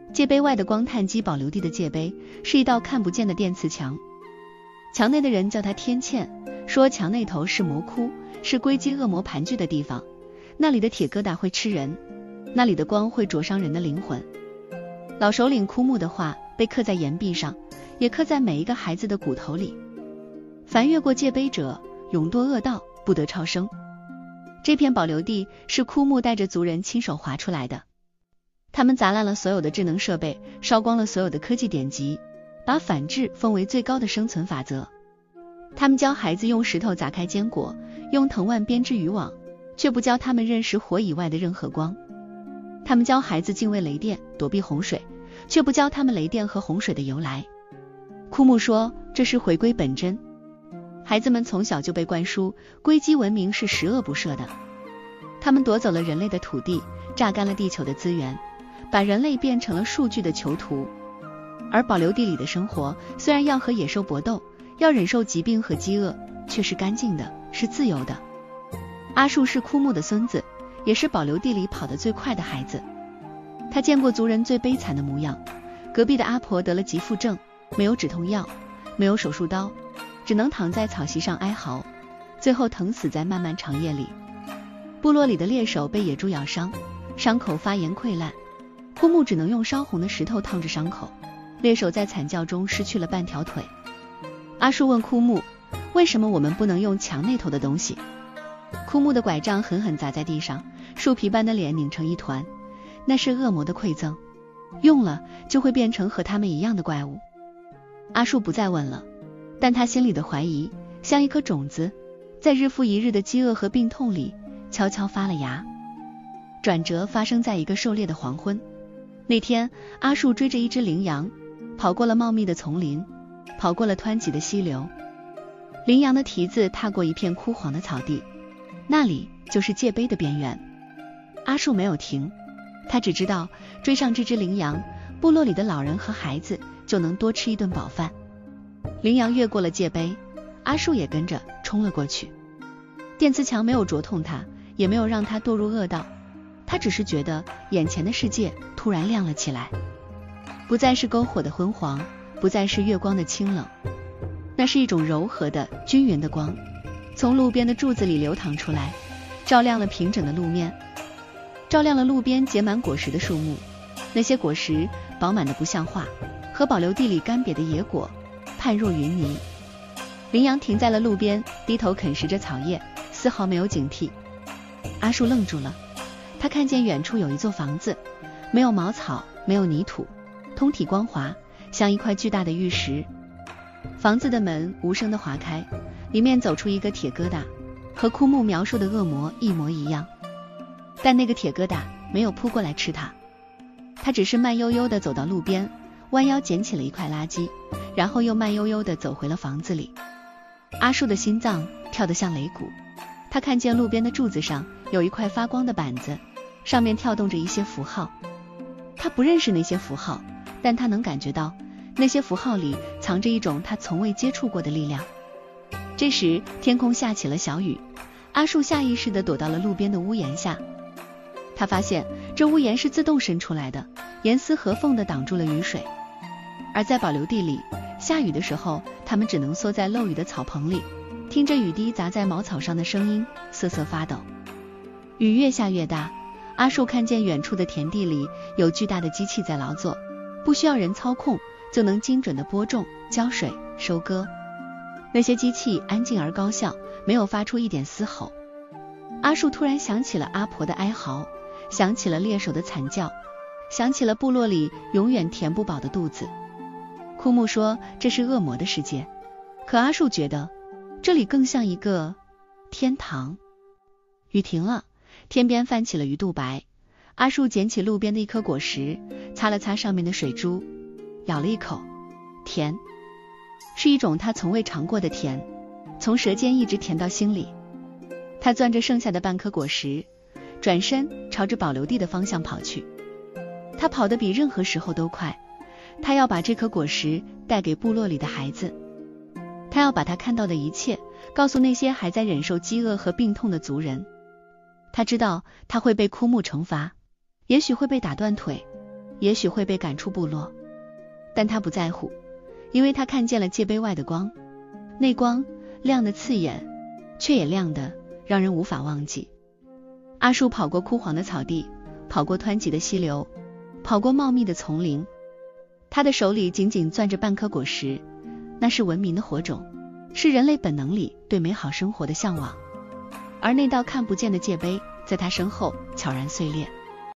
界碑外的光探基保留地的界碑是一道看不见的电刺墙，墙内的人叫它天堑，说墙那头是魔窟，是龟姬恶魔盘踞的地方，那里的铁疙瘩会吃人，那里的光会灼伤人的灵魂。老首领枯木的话被刻在岩壁上，也刻在每一个孩子的骨头里。凡越过界碑者，永堕恶道，不得超生。这片保留地是枯木带着族人亲手划出来的，他们砸烂了所有的智能设备，烧光了所有的科技典籍，把反智奉为最高的生存法则。他们教孩子用石头砸开坚果，用藤蔓编织渔网，却不教他们认识火以外的任何光。他们教孩子敬畏雷电，躲避洪水，却不教他们雷电和洪水的由来。枯木说，这是回归本真。孩子们从小就被灌输硅基文明是十恶不赦的，他们夺走了人类的土地，榨干了地球的资源，把人类变成了数据的囚徒。而保留地里的生活虽然要和野兽搏斗，要忍受疾病和饥饿，却是干净的，是自由的。阿树是枯木的孙子，也是保留地里跑得最快的孩子。他见过族人最悲惨的模样，隔壁的阿婆得了急腹症，没有止痛药，没有手术刀，只能躺在草席上哀嚎，最后疼死在漫漫长夜里。部落里的猎手被野猪咬伤，伤口发炎溃烂，枯木只能用烧红的石头烫着伤口，猎手在惨叫中失去了半条腿。阿树问枯木，为什么我们不能用墙那头的东西？枯木的拐杖狠狠砸在地上，树皮般的脸拧成一团，那是恶魔的馈赠，用了就会变成和他们一样的怪物。阿树不再问了，但他心里的怀疑像一颗种子，在日复一日的饥饿和病痛里悄悄发了芽。转折发生在一个狩猎的黄昏。那天，阿树追着一只羚羊，跑过了茂密的丛林，跑过了湍急的溪流。羚羊的蹄子踏过一片枯黄的草地，那里就是界碑的边缘。阿树没有停，他只知道追上这只羚羊，部落里的老人和孩子就能多吃一顿饱饭。羚羊越过了界碑，阿树也跟着冲了过去。电磁墙没有灼痛他，也没有让他堕入恶道，他只是觉得眼前的世界突然亮了起来，不再是篝火的昏黄，不再是月光的清冷，那是一种柔和的均匀的光，从路边的柱子里流淌出来，照亮了平整的路面，照亮了路边结满果实的树木。那些果实饱满的不像话，和保留地里干瘪的野果判若云泥。羚羊停在了路边，低头啃食着草叶，丝毫没有警惕。阿树愣住了，他看见远处有一座房子，没有茅草，没有泥土，通体光滑，像一块巨大的玉石。房子的门无声地划开，里面走出一个铁疙瘩，和枯木描述的恶魔一模一样。但那个铁疙瘩没有扑过来吃它，它只是慢悠悠地走到路边，弯腰捡起了一块垃圾，然后又慢悠悠地走回了房子里。阿树的心脏跳得像擂鼓，他看见路边的柱子上有一块发光的板子，上面跳动着一些符号。他不认识那些符号，但他能感觉到那些符号里藏着一种他从未接触过的力量。这时天空下起了小雨，阿树下意识地躲到了路边的屋檐下。他发现这屋檐是自动伸出来的，严丝合缝地挡住了雨水。而在保留地里，下雨的时候，他们只能缩在漏雨的草棚里，听着雨滴砸在茅草上的声音，瑟瑟发抖。雨越下越大，阿树看见远处的田地里有巨大的机器在劳作，不需要人操控，就能精准地播种、浇水、收割。那些机器安静而高效，没有发出一点嘶吼。阿树突然想起了阿婆的哀嚎，想起了猎手的惨叫，想起了部落里永远填不饱的肚子。枯木说这是恶魔的世界，可阿树觉得这里更像一个天堂。雨停了，天边泛起了鱼肚白。阿树捡起路边的一颗果实，擦了擦上面的水珠，咬了一口，甜，是一种他从未尝过的甜，从舌尖一直甜到心里。他攥着剩下的半颗果实，转身朝着保留地的方向跑去。他跑得比任何时候都快，他要把这颗果实带给部落里的孩子，他要把他看到的一切告诉那些还在忍受饥饿和病痛的族人。他知道他会被枯木惩罚，也许会被打断腿， 也许会被赶出部落。但他不在乎，因为他看见了界碑外的光，那光亮得刺眼，却也亮得让人无法忘记。阿树跑过枯黄的草地，跑过湍急的溪流，跑过茂密的丛林，他的手里紧紧攥着半颗果实，那是文明的火种，是人类本能里对美好生活的向往。而那道看不见的界碑在他身后悄然碎裂。